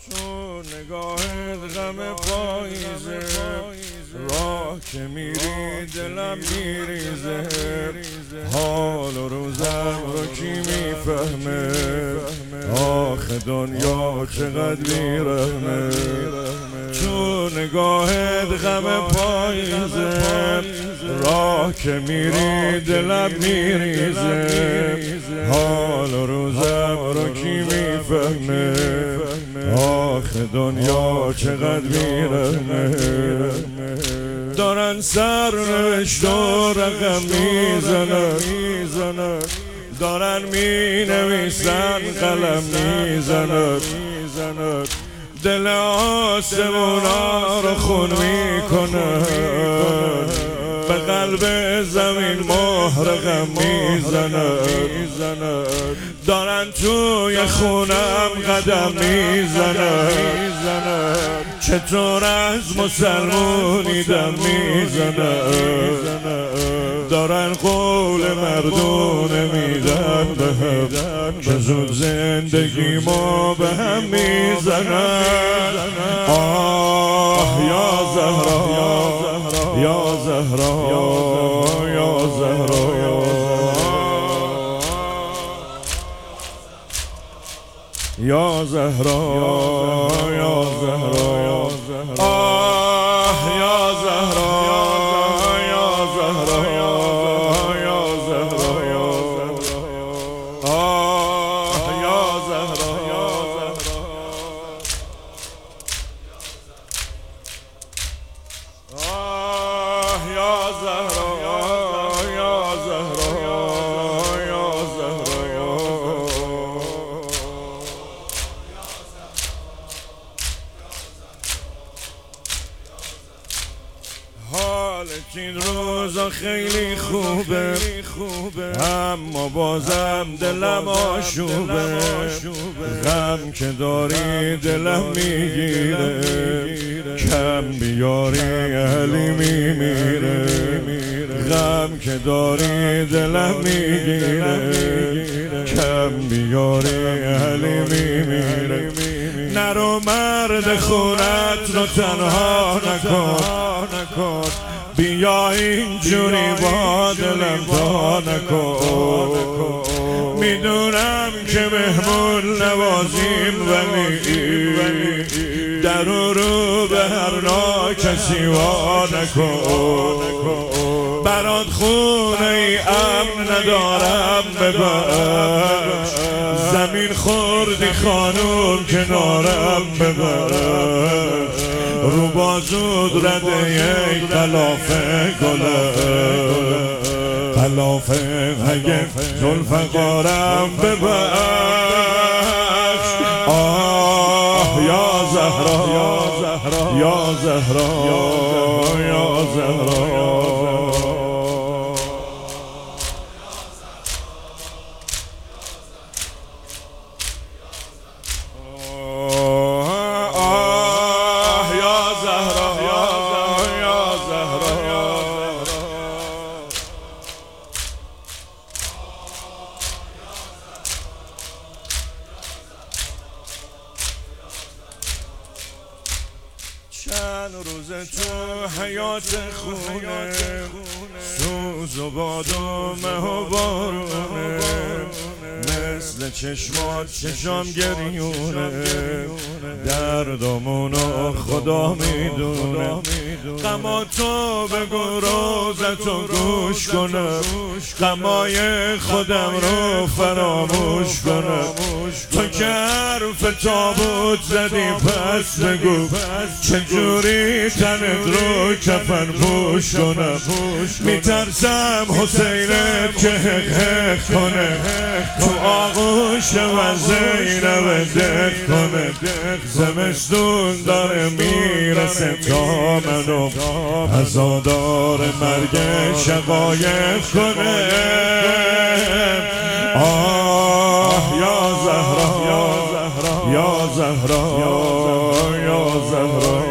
چون نگاهت غم پاییزه، راه که میری دلم میریزه. حال و روزم رو کی میفهمه، آخه دنیا چقدر بیرحمه. چون نگاهت غم پاییزه، راه که میری دلم میریزه. حال و روزم رو کی میفهمه، آخه دنیا چقدر بیرحمه. دارن سرنوشت و رقم میزنن، دارن می نویسن قلم میزنن. دل آسمونا رو خون میکنن، به قلب زمین مهر میزنن. دارن توی خونم قدم میزنن، چطور از مسلمونی دم میزنن. دارن قول مردونه میدن به هم، که زود زندگی ما به هم میزنن. آه یا زهرا، یا زهرا، یا زهرا، یا زهرا، یا زهرا. آه یا زهرا، یا زهرا، یا زهرا. آه یا زهرا، یا زهرا. آه یا زهرا، یا زهرا، یا زهرا. حال این روزا خیلی خوبه، اما بازم دلم آشوبه. غم که داری دلم میگیره، کم بیاری علی میمیره. غم که داری دلم میگیره، کم بیاری علی میمیره. نرو مرد خونت رو تنها نکن، بیا اینجوری با دلم تا نکن. میدونم که مهمون نوازیم، ولی در رو به هر ناکسی وا نکن. برات خونه ای امن ندارم ببخش، زمین خوردی خانوم کنارم ببخش. رو بازود رده یک قلافه گله، قلافه اگه ذوالفقارم ببخش. آه یا زهرا، یا زهرا، یا زهرا. چند روز تو حیات خونه، سوز و باد و مه و بارونه. مثل چشمات چشام گریونه، دردمونو خدا میدونه. غماتو بگو روزتو گوش کنم، غمای خودم رو فراموش کنم. تو که حرف تابوت زدی پس بگو، چجوری تنت رو کفن پوش کنم. میترسم حسینت که حق کنه، تو آغوش و زینب دق کنه. زمستون داره میرسه تا منو عزادار مرگ شقایق کنه. آه یا زهرا، یا زهرا، یا زهرا.